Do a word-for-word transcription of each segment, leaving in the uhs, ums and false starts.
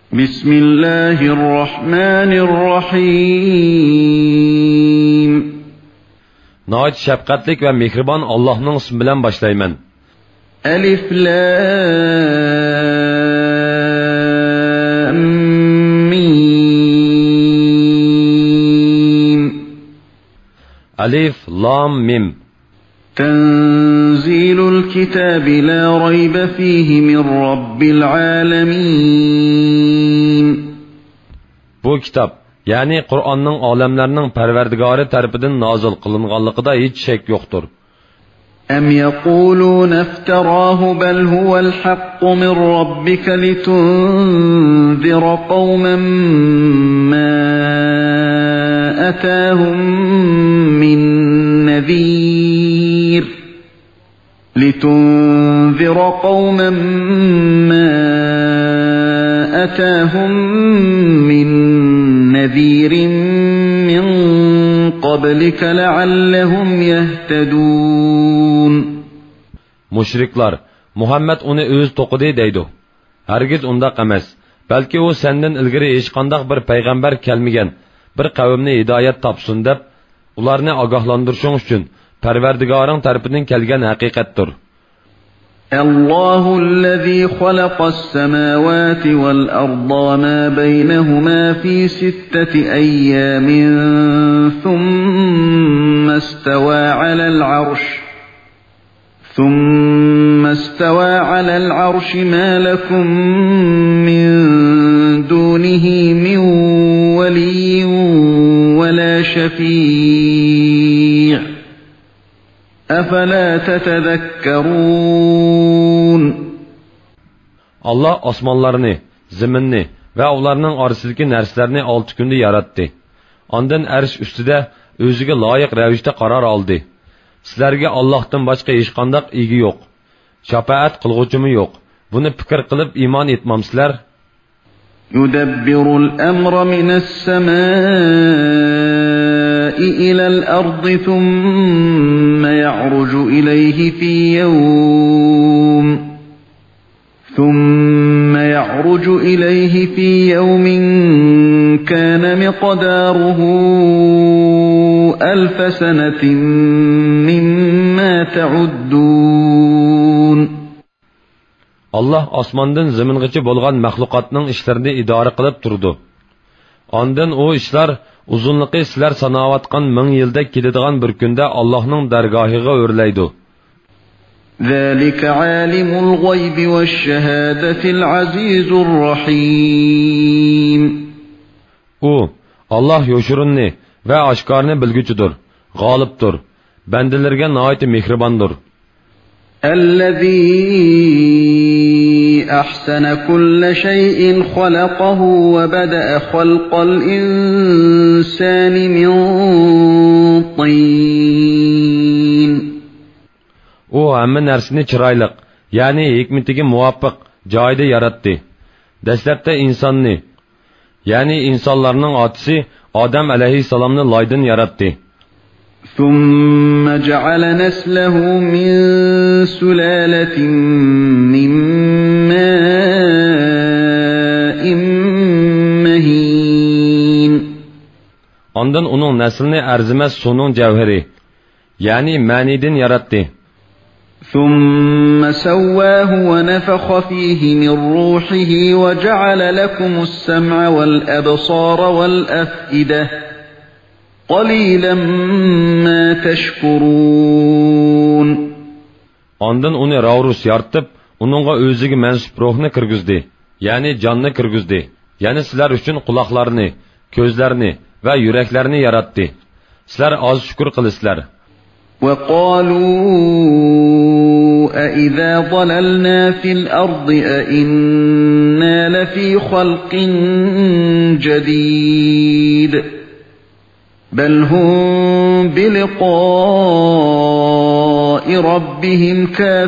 Bismillahirrahmanirrahim. Nəhayət şəfqətlik və mehriban Allah'ın ismi bilan başlayman. Alif Lam Mim. Alif Lam Mim. Tenzilul kitabi la rayba fihi min rabbil alamin. Bu kitap, yani Kur'an'ın alemlerinin perverdigarı tarafından nazil kılınganlıkta hiç şek yoktur. Em yekulun efterahu bel huvel hakku min rabbika litunzira qavmen ma atahum min nezir. لِتُنْذِرَ قَوْمًا مَا أَتَاهُمْ مِنْ نَذِيرٍ مِنْ قَبْلِكَ لَعَلَّهُمْ يَهْتَدُونَ. Müşriklar, Muhammed onu öz toqidi deydi. Hergiz undaq emas. Belki o senden ilgiri hiç qandaq bir peygamber kelmigen, bir kavimni hidayet tapsın deb, ularni agahlandırışın üçün Perverdigarın tarafından kelgen hakikattir. Allahu'llezî halaqas-semâvâti vel-arda mâ beynehumâ fî sitteti eyyâmin thumma istawâ alel-arş. Thumma istawâ alel-arş mâ lekum min dûnihi min veliyyin ve lâ şefî'. أَفَلَا تَتَذَكَّرُونَ. Allah osmonlarni, zaminni ve onlarning orasidagi narsalarni olti kunda yaratdi. Ondan arsh ustida o'ziga loyiq ravishda qaror oldi. Sizlarga Allohdan boshqa hech qanday egi yo'q. Shafaat qilg'uvchimi yo'q. Buni fikr qilib iymon etmamsizlar? Yudabbirul amra minas samaa'i ilal ardi thumma ya'ruju ilayhi fi yawm thumma ya'ruju ilayhi fi yawmin kana miqdaruhu alf sanatin mimma ta'uddun. Allah osmondan zamingacha bo'lgan mahluqotning ishlarini idora qilib turdi. Ondan o ishlar uzunluqi sizlar sanovatgan ming yilda keladigan bir kunda Allohning dargohiga o'rlaydi. Zalika alimul g'aybi vesh-shahadatil azizur rahim. O Allah yo'shirinni va oshkorni bilguchidir, g'olibdir, bandalarga nihoyat mehribondir. الذي أحسن كل شيء خلقه وبدأ خلق الإنسان من طين. O hamma narsani chiroyli, ya'ni hikmatiga muvofiq joyda yaratdi. Dastlabda insonni, ya'ni insonlarning otasi Odam alayhissalomni loydan yaratdi. ثم جعل نسله من سلالة من ماء مهين. Ondan onun neslini arzimas suvning javhari, ya'ni manidin yaratdi. ثم سواه ونفخ فيه من روحه وجعل لكم السمع والأبصار والأفئدة. قَلِيلًا مَا تَشْكُرُونَ. Ondan onu ravrus yartıp, onunla özüge mensup ruhunu kirgizdi, yani canını kirgizdi. Yani sizler üçün kulaklarını, gözlerini ve yüreklerini yarattı. Sizler az şükür kılısızlar. وَقَالُوا أَإِذَا ضَلَلْنَا فِي الْأَرْضِ أَإِنَّا لَفِي خَلْقٍ جَدِيدٍ. بل هم بلقاء ربهم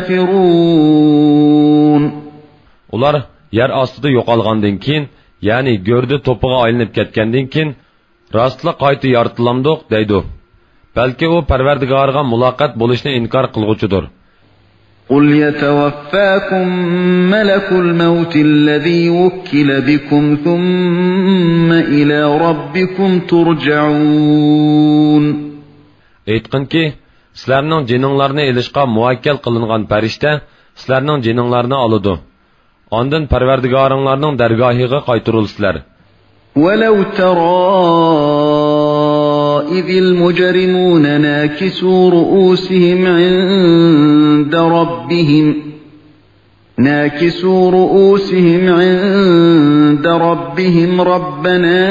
كافرون. Ular yer astida yo'qolgandan keyin, ya'ni go'rda to'piga aylanib ketgandan keyin rostla qayta yoritilamidiq deydi. Balki u Parvardigorga muloqot bo'lishni inkor qilg'uchidir. قُلْ يَتَوَفَّاكُمْ مَلَكُ الْمَوْتِ الَّذِي وُكِّلَ بِكُمْ ثُمَّ إِلَى رَبِّكُمْ تُرْجَعُونَ. Aytqinki, sizlarning jininglarni elishqa muvakkal qilingan farishta sizlarning jininglarni oladi. Ondan Parvardigoringlarning dargohiga qaytarilsizlar. وَلَوْ تَرَى إِذِ الْمُجْرِمُونَ نَاكِسُو رُؤُوسِهِمْ عِندَ رَبِّهِمْ نَاكِسُو رُؤُوسِهِمْ عِندَ رَبِّهِمْ رَبَّنَا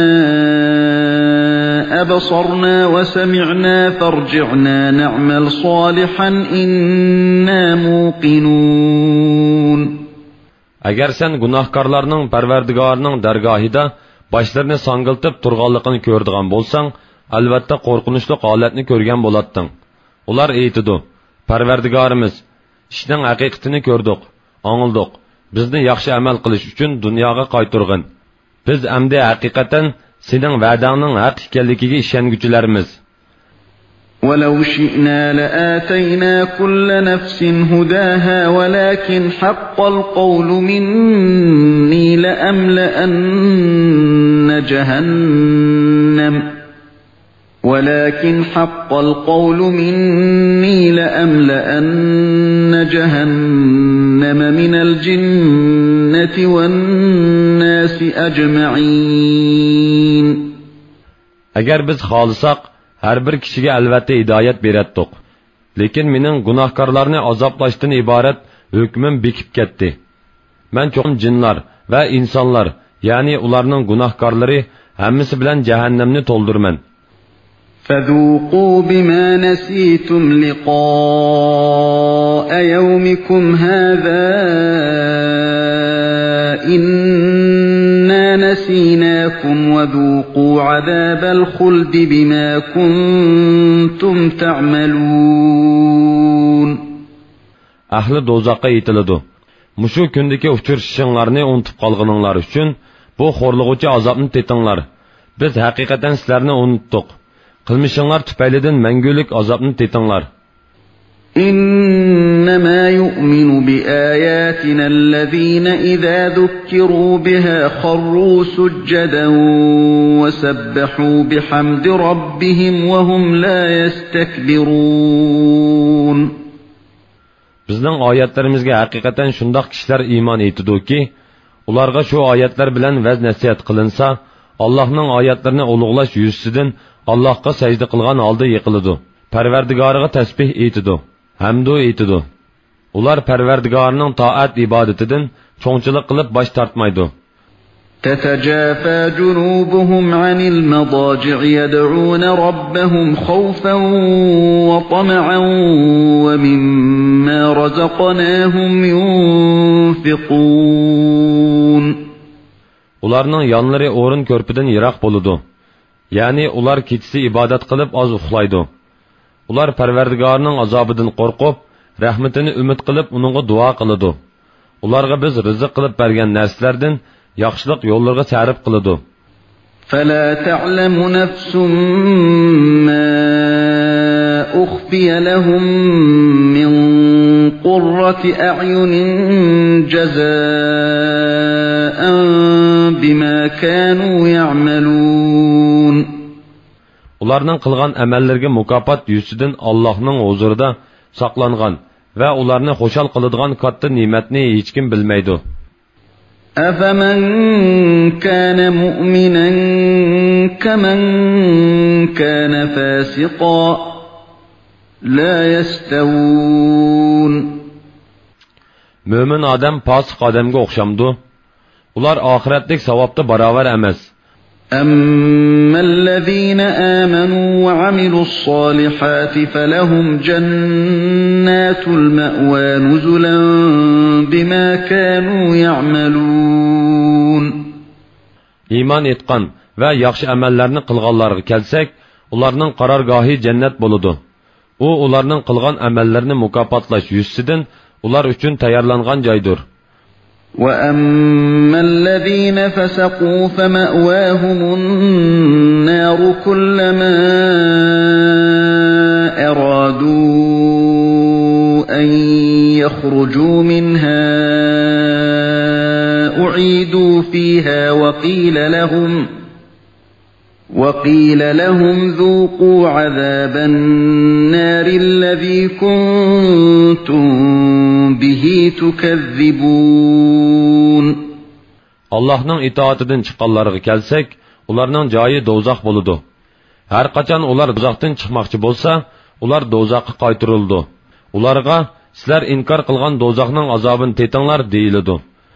أَبْصَرْنَا وَسَمِعْنَا فَارْجِعْنَا نَعْمَلْ صَالِحًا إِنَّا مُوقِنُونَ. Agar sen gunohkorlarning Parvardigorining dargohida başlarını sangıltıp turganligini ko'rdigan bo'lsang, albatta qo'rqinchli holatni ko'rgan bo'larding. Ular aytidi: Parvardigorimiz, ishning haqiqatini ko'rdik, angildik. Bizni yaxshi amal qilish uchun dunyoga qaytargin. Biz amdi haqiqatan sening va'dangning haq ekanligiga ishonguchilarmiz. وَلَوْ شِئْنَا لَآتَيْنَا كُلَّ نَفْسٍ هُدَاهَا وَلَكِنْ حَقَّ الْقَوْلُ مِنِّي لَأَمْلَأَنَّ جَهَنَّمَ وَلَكِنْ حَقَّ الْقَوْلُ مِنِّي لَأَمْلَأَنَّ جَهَنَّمَ مِنَ الْجِنَّةِ وَالنَّاسِ أَجْمَعِينَ. Agar biz xohlasak har bir kishiga albatta hidoyat beratdik. Lekin mening gunohkorlarni azoblashdan iborat hukmim bekib ketdi. Men cho'qim jinlar va insonlar, ya'ni ularning gunohkorlari hammasi bilan jahannamni to'ldirman. فَذُوقُوا بِمَا نَسِيتُمْ لِقَاءَ يَوْمِكُمْ هَذَا إِنَّا نَسِينَاكُمْ وَذُوقُوا عَذَابَ الْخُلْدِ بِمَا كُنْتُمْ تَعْمَلُونَ. Ahli dozaqqa yetiladi. Mushu kundagi uchrashishinglarni unutib qolganinglar uchun bu xo'rlig'uchi azobni tetinglar. Biz haqiqatan sizlarni unutdik. Qilmishinglar tufaylidan mangulik azobni tetinglar. إِنَّمَا يُؤْمِنُ بِآيَاتِنَا الَّذِينَ إِذَا ذُكِّرُوا بِهَا خَرُّوا سُجَّدًا وَسَبَّحُوا بِحَمْدِ رَبِّهِمْ وَهُمْ لَا يَسْتَكْبِرُونَ. Bizning oyatlarimizga haqiqatan shundoq kishilar iymon etdiki, ularga shu oyatlar bilan vaz nasihat qilinsa, Allohning oyatlarini ulug'lash yuzasidan Allohga sajda qilgan holda yiqiladi. Parvardigoriga tasbih etidi, hamdu etidi. Ular Parvardigorining toat ibodatidan cho'ngchilik qilib bosh tortmaydi. تَتَجَافَى جُنُوبُهُمْ عَنِ الْمَضَاجِعِ يَدْعُونَ رَبَّهُمْ خَوْفًا وَطَمَعًا وَمِمَّا رَزَقْنَاهُمْ يُنْفِقُونَ. Ularning yonlari o'rin ko'rpidan yiroq bo'ladi. Ya'ni ular kechasi ibodat qilib oz uxlaydi. Ular Parvardigorining azobidan qo'rqib, rahmatini umid qilib uningga duo qiladi. Ularga biz rizq qilib bergan narsalardan yaxshilik yo'llarga sarf qiladi. فَلَا تَعْلَمُ نَفْسٌ مَا أُخْفِيَ لَهُم مِّن قُرَّةِ أَعْيُنٍ جَزَاءً بِمَا كَانُوا يَعْمَلُونَ. Ularning qilgan amallarga mukofot yuzidan Allohning huzurida saqlangan va ularni xushal qiladigan katta ne'matni hech kim bilmaydi. أَفَمَنْ كَانَ مُؤْمِنًا كَمَنْ كَانَ فَاسِقًا لَا يَسْتَوُونَ. Mümin adam fasık adamga o'xshamdi. Ular oxiratlik savobda barobar emas. أَمَّا الَّذِينَ آمَنُوا وَعَمِلُوا الصَّالِحَاتِ فَلَهُمْ جَنَّاتُ الْمَأْوَى نُزُلًا بِمَا كَانُوا يَعْمَلُونَ. İman etgan va yaxshi amallarni qilganlarga kelsak, ularning qarorgohi jannat bo'ladi. U ularning qilgan amallarini mukofotlash yuzasidan ular uchun tayyorlangan joydir. وَأَمَّا الَّذِينَ فَسَقُوا فَمَأْوَاهُمُ النَّارُ كُلَّمَا أَرَادُوا أَن يخرجوا منها أعيدوا فيها وقيل لهم وقيل لهم ذوقوا عذاب النار الذي كنتم به تكذبون. Allah'ın itaatidan chiqqanlarga kelsak, ularning joyi do'zax bo'ladi. Har qachon ular do'zaxdan chiqmoqchi bo'lsa, ular do'zaxga qaytarildi. Ularga sizlar inkor qilgan do'zaxning azobini tetinglar deyiladi.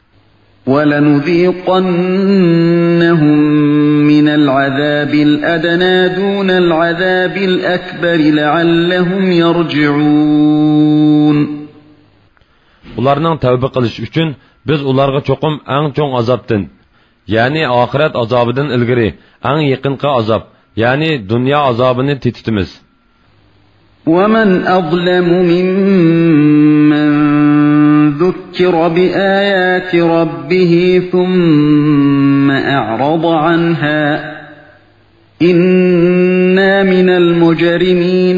وَلَنُذِيقَنَّهُمْ مِنَ الْعَذَابِ الْأَدْنَى دُونَ الْعَذَابِ الْأَكْبَرِ لَعَلَّهُمْ يَرْجِعُونَ. Ularning tavba qilish uchun biz ularga cho'qim eng cho'ng azobdan, ya'ni oxirat azobidan ilgari eng yaqinqi azob, ya'ni dunyo azobini tetitimiz. وَمَنْ أَظْلَمُ مِمَّنْ ذُكِّرَ بِآيَاتِ رَبِّهِ ثُمَّ أَعْرَضَ عَنْهَا إِنَّا مِنَ الْمُجْرِمِينَ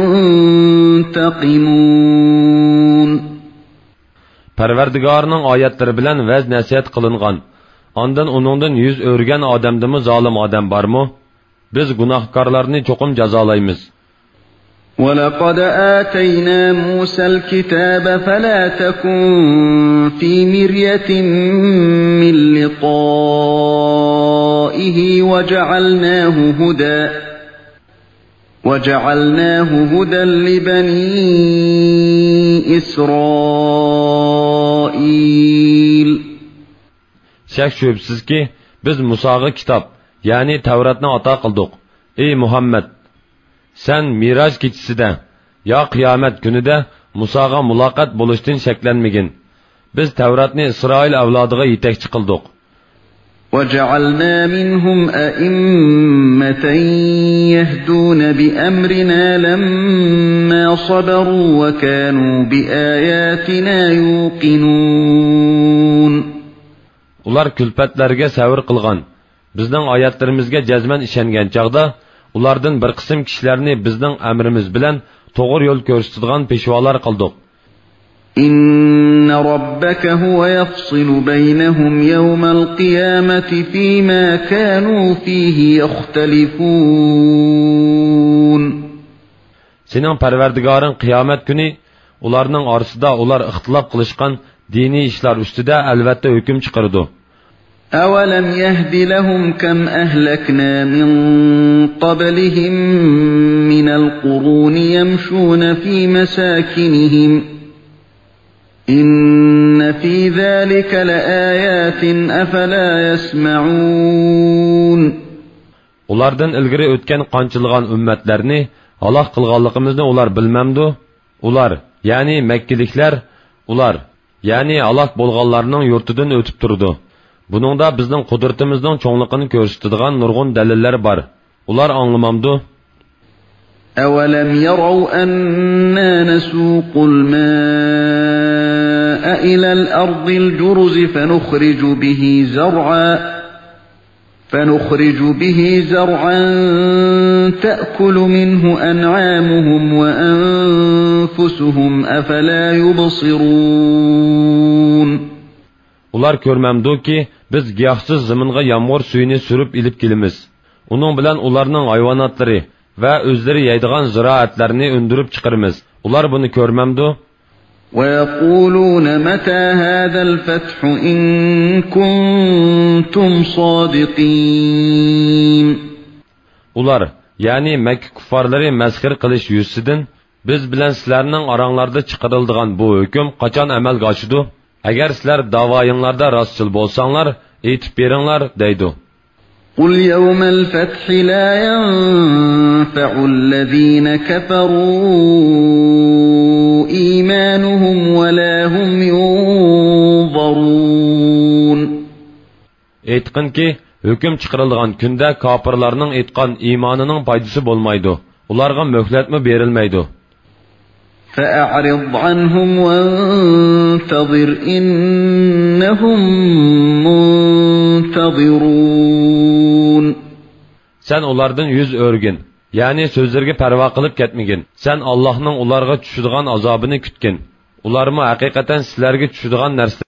مُنْتَقِمُونَ. Parvardigorning oyatlari bilan vaz nasihat qilingan, ondan uningdan yuz o'rgan odamdimi zolim odam bormi? Biz gunohkorlarni cho'qim jazolaymiz. وَلَقَدْ آتَيْنَا مُوسَى الْكِتَابَ فَلَا تَكُنْ فِي مِرْيَةٍ مِّن لِقَائِهِ وَجَعَلْنَاهُ هُدًى وَجَعَلْنَاهُ هُدًى لِبَنِي إِسْرَائِيلَ. Şək şübhəsiz ki, biz Musağa kitap, yani Tevratni ata qıldık. Ey Muhammed! Sen Miraj keçisida, ya qiyomat günüdə Musağa mulaqat buluşdun şəklenmegin. Biz Tevratni İsrail avladıga yetekçi qıldık. وَجَعَلْنَا مِنْهُمْ أَئِمَّةً يَهْدُونَ بِأَمْرِنَا لَمَّا صَبَرُوا وَكَانُوا بِآيَاتِنَا يُوقِنُونَ. Ular külpetlerge savr qılgan, bizning oyatlarimizga jazman ishongan chaqda, ulardan bir qism kishilarni bizning amrimiz bilan to'g'ri yo'l ko'rsatadigan peshvolar qildik. إن ربك هو يفصل بينهم يوم القيامة فيما كانوا فيه يختلفون. Senin Parvardigarın kıyamet günü ularning orasida ular ixtilof qilishgan diniy ishlar ustida albatta hukm chiqardi. أَوَلَمْ يَهْدِ لَهُمْ كَمْ أَهْلَكْنَا مِنْ قَبْلِهِمْ مِنَ الْقُرُونِ يَمْشُونَ فِي مَسَاكِنِهِمْ إِنَّ فِي ذَلِكَ لَآيَاتٍ أَفَلَا يَسْمَعُونَ. Ulardan ilgari o'tgan qanchilgan ummatlarni halok qilganligimizni ular bilmamdi. Ular, ya'ni Makkaliklar, ular, ya'ni halok bo'lganlarning yurtidan o'tib turdi. Buningda bizning qudratimizning cho'ngligini ko'rsatadigan nurg'un dalillar bor. Ular anglamamdi. أَوَلَمْ يَرَوْا أَنَّا نَسُوقُ الْمَاءَ إِلَى الْأَرْضِ الْجُرُزِ فَنُخْرِجُ بِهِ زَرْعًا فَنُخْرِجُ بِهِ زَرْعًا تَأْكُلُ مِنْهُ أَنْعَامُهُمْ وَأَنْفُسُهُمْ أَفَلَا يُبْصِرُونَ. Ular görmemdi ki biz giyohsiz zaminga yağmur suyunu sürüp ilip kelimiz. Onun bilen ularning hayvanatları ve özleri yaydigan ziraatlarını öndürüp çıkarımız. Ular bunu görmemdi. وَيَقُولُونَ مَتَى هَذَا الْفَتْحُ إِن كُنتُمْ صَادِقِينَ. Ular, yani Mekke kuffarları mezhir kılış yüzsüdün, biz bilen sizlerinin aranglarda çıkarıldıgan bu hüküm kaçan emel kaçıdı? Eğer sizler davayınlarda rastçıl bolsanlar, eğitip berinler deydi. قُلْ يَوْمَ الْفَتْحِ لَا يَنْفَعُ الَّذ۪ينَ كَفَرُوا إِيمَانُهُمْ وَلَا هُمْ يُنْظَرُونَ. Eytqin ki, hüküm çıkarıldığan günde kapırlarının etkan imanının paydısı bolmaydı. Ularga möhletmi berilmeydi. فَأَعْرِضْ عَنْهُمْ وَانْتَظِرْ إِنَّهُمْ مُنْتَظِرُونَ. Sen onlardan yüz örgün, yani sözlerge perva kılıp ketmegin. Sen Allah'ның ularga düşüdüğün azabını kütkin. ularmi haqiqatan sizlarga tushadigan narsa